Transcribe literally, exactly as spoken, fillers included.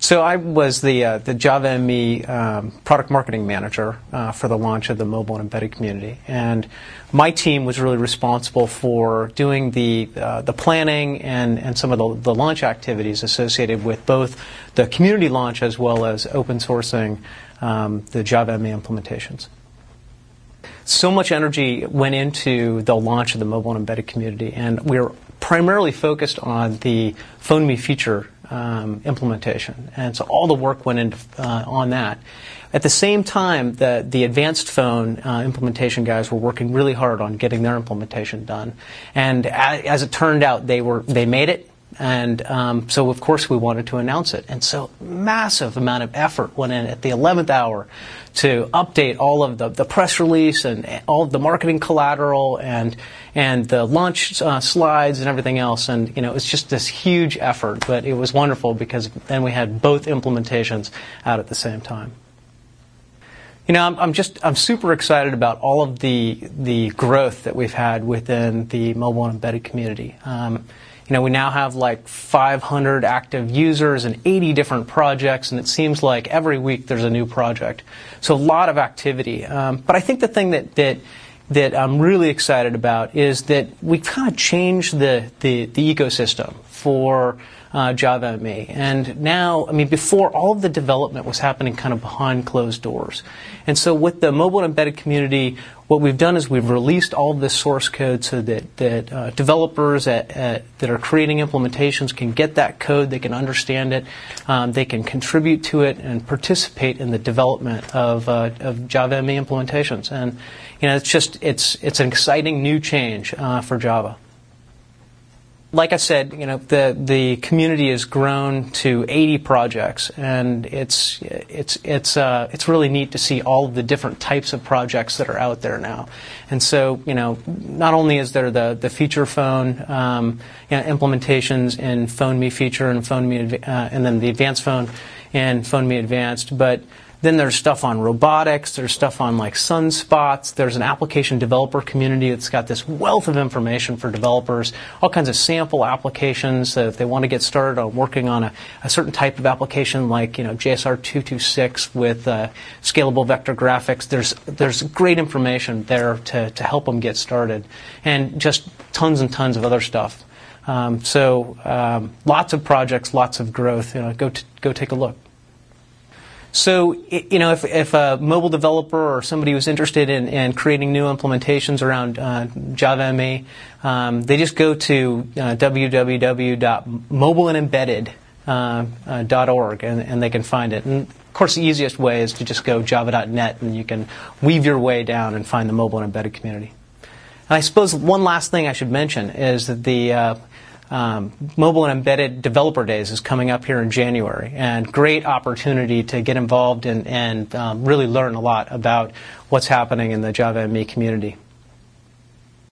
So I was the uh, the Java M E um, product marketing manager uh, for the launch of the mobile and embedded community, and my team was really responsible for doing the uh, the planning and, and some of the, the launch activities associated with both the community launch as well as open sourcing um, the Java M E implementations. So much energy went into the launch of the mobile and embedded community, and we were primarily focused on the PhoneMe feature um, implementation, and so all the work went into uh, on that. At the same time, the the advanced phone uh, implementation guys were working really hard on getting their implementation done, and as, as it turned out, they were they made it. And um, so, of course, we wanted to announce it. And so massive amount of effort went in at the eleventh hour to update all of the, the press release and all of the marketing collateral and and the launch uh, slides and everything else. And, you know, it was just this huge effort. But it was wonderful because then we had both implementations out at the same time. You know, I'm, I'm just I'm super excited about all of the the growth that we've had within the mobile and embedded community. Um, You know, we now have like five hundred active users and eighty different projects, and it seems like every week there's a new project. So a lot of activity. Um, but I think the thing that, that that I'm really excited about is that we've kind of changed the, the, the ecosystem for uh, Java M E. And now, I mean, before, all of the development was happening kind of behind closed doors. And so with the mobile and embedded community, what we've done is we've released all of this source code so that, that uh, developers at, at, that are creating implementations can get that code, they can understand it, um, they can contribute to it and participate in the development of, uh, of Java M E implementations. And, you know, it's just, it's, it's an exciting new change uh, for Java. Like I said, you know, the the community has grown to eighty projects, and it's it's it's uh, it's really neat to see all of the different types of projects that are out there now. And so, you know, not only is there the the feature phone um, you know, implementations in PhoneMe feature and PhoneMe uh, and then the advanced phone and PhoneMe advanced, but then there's stuff on robotics, there's stuff on like sunspots, there's an application developer community that's got this wealth of information for developers, all kinds of sample applications that if they want to get started on working on a, a certain type of application like, you know, J S R two twenty-six with uh, scalable vector graphics, there's there's great information there to, to help them get started, and just tons and tons of other stuff. Um, so um, lots of projects, lots of growth. You know, go t- go take a look. So, you know, if, if a mobile developer or somebody was interested in, in creating new implementations around uh, Java M E, um, they just go to uh, w w w dot mobile and embedded dot org and, and they can find it. And, of course, the easiest way is to just go java dot net, and you can weave your way down and find the mobile and embedded community. And I suppose one last thing I should mention is that the uh, Um, Mobile and Embedded Developer Days is coming up here in January, and great opportunity to get involved and, and um, really learn a lot about what's happening in the Java M E community.